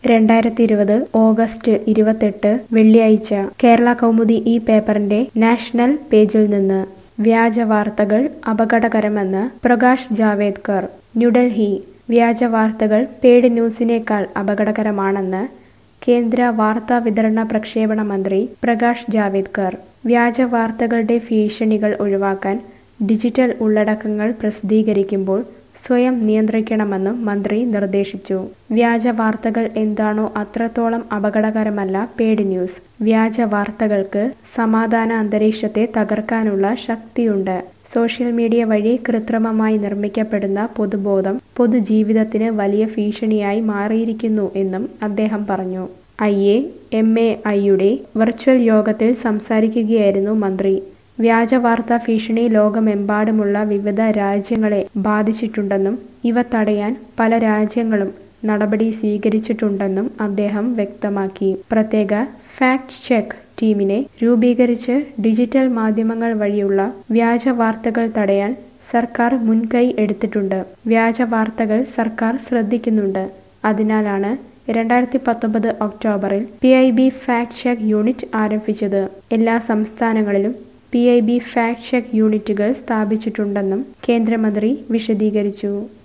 2020 August 28 വെള്ളിയാഴ്ച കേരള കൗമുദി ഈ പേപ്പറിന്റെ നാഷണൽ പേജിൽ നിന്ന് വ്യാജ വാർത്തകൾ അപകടകരമെന്ന് പ്രകാശ് ജാവേദ്കർ. ന്യൂഡൽഹി വ്യാജ വാർത്തകൾ പെയ്ഡ് ന്യൂസിനേക്കാൾ അപകടകരമാണെന്ന് കേന്ദ്ര വാർത്താ വിതരണ പ്രക്ഷേപണ മന്ത്രി പ്രകാശ് ജാവേദ്കർ. വ്യാജ വാർത്തകളുടെ ഭീഷണികൾ ഒഴിവാക്കാൻ ഡിജിറ്റൽ ഉള്ളടക്കങ്ങൾ പ്രസിദ്ധീകരിക്കുമ്പോൾ സ്വയം നിയന്ത്രിക്കണമെന്നും മന്ത്രി നിർദ്ദേശിച്ചു. വ്യാജ വാർത്തകൾ എന്താണോ അത്രത്തോളം അപകടകരമല്ല പെയ്ഡ് ന്യൂസ്. വ്യാജ വാർത്തകൾക്ക് സമാധാന അന്തരീക്ഷത്തെ തകർക്കാനുള്ള ശക്തിയുണ്ട്. സോഷ്യൽ മീഡിയ വഴി കൃത്രിമമായി നിർമ്മിക്കപ്പെടുന്ന പൊതുബോധം പൊതുജീവിതത്തിന് വലിയ ഭീഷണിയായി മാറിയിരിക്കുന്നു എന്നും അദ്ദേഹം പറഞ്ഞു. IAMAIയുടെ വെർച്വൽ യോഗത്തിൽ സംസാരിക്കുകയായിരുന്നു മന്ത്രി. വ്യാജ വാർത്താ ഭീഷണി ലോകമെമ്പാടുമുള്ള വിവിധ രാജ്യങ്ങളെ ബാധിച്ചിട്ടുണ്ടെന്നും ഇവ തടയാൻ പല രാജ്യങ്ങളും നടപടി സ്വീകരിച്ചിട്ടുണ്ടെന്നും അദ്ദേഹം വ്യക്തമാക്കി. പ്രത്യേക ഫാക്ട് ചെക്ക് ടീമിനെ രൂപീകരിച്ച് ഡിജിറ്റൽ മാധ്യമങ്ങൾ വഴിയുള്ള വ്യാജ വാർത്തകൾ തടയാൻ സർക്കാർ മുൻകൈ എടുത്തിട്ടുണ്ട്. വ്യാജ വാർത്തകൾ സർക്കാർ ശ്രദ്ധിക്കുന്നുണ്ട്. അതിനാലാണ് 2019 ഒക്ടോബറിൽ PIB ഫാക്ട് ചെക്ക് യൂണിറ്റ് ആരംഭിച്ചത്. എല്ലാ സംസ്ഥാനങ്ങളിലും PIB ഫാക്ട് ചെക്ക് യൂണിറ്റുകൾ സ്ഥാപിച്ചിട്ടുണ്ടെന്നും കേന്ദ്രമന്ത്രി വിശദീകരിച്ചു.